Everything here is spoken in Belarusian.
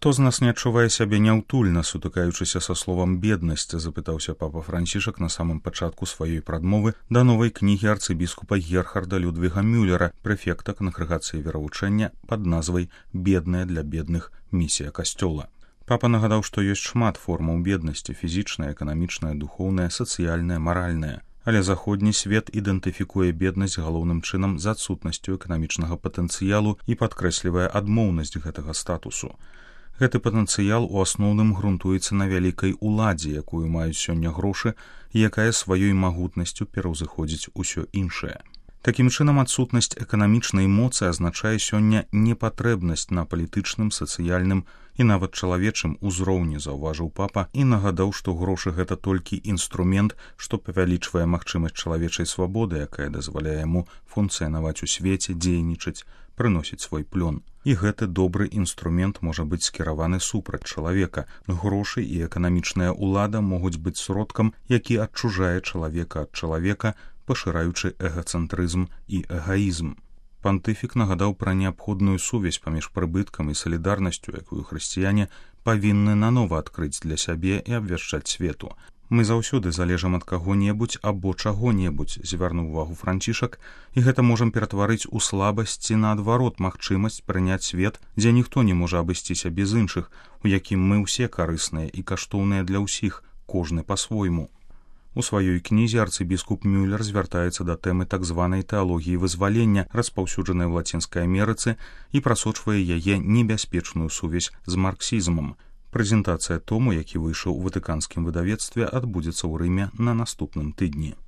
Хто з нас не адчувае сябе няўтульна, сутыкаючыся са словам «беднасць», запытаўся папа Францішак на самым пачатку сваёй прадмовы да новай кнігі арцыбіскупа Герхарда Людвіга Мюллера, прэфекта кангрэгацыі веравучэння пад назвай «Бедная для бедных. Місія касцёла». Папа нагадаў, што ёсць шмат формаў беднасці – фізічная, эканамічная, духоўная, сацыяльная, маральная. Але заходні свет ідэнтыфікуе беднасць галоўным чынам з адсутнасцю эканамічнага патэнцыялу і падкрэслівае адмоўнасць гэтага статусу. Гэты патэнцыял у асноўным грунтуецца на вялікай уладзе, якую маюць сёння грошы, і якая сваёй магутнасцю пераўзыходзіць усё іншае. Такім чынам, адсутнасць эканамічнай моцы азначае сёння непатрэбнасць на палітычным, сацыяльным і нават чалавечым узроўні, заўважыў папа, і нагадаў, што грошы гэта толькі інструмент, што павялічвае магчымасць чалавечай свабоды, якая дазваляе яму функцыянаваць у свеце, дзейнічаць, прыносіць свой плён. І гэты добры інструмент можа быць скіраваны супраць чалавека. Грошы і эканамічная ўлада могуць быць сродкам, які адчужае чалавека ад чалавека, пашыраючы эгацэнтрызм і эгаізм. Пантыфік нагадаў пра неабходную сувязь паміж прыбыткам і салідарнасцю, якую хрысціяне павінны нанова адкрыць для сябе і абвяшчаць свету. Мы заўсёды залежам ад каго-небудзь або чаго-небудзь, звярнуў увагу Францішак, і гэта можам ператварыць у слабасць ці наадварот магчымасць прыняць свет, дзе ніхто не можа абысціся без іншых, у якім мы ўсе карысныя і каштоўныя для ўсіх, кожны па-свойму. У сваёй кнізе арцыбіскуп Мюллер звяртаецца да тэмы так званай тэалогіі вызвалення, распаўсюджанай у Лацінскай Амерыцы, і прасочвае яе небяспечную сувязь з марксізмам. Прэзентацыя тому, які выйшаў у ватыканскім выдавецтве, адбудзецца ў Рыме на наступным тыдні.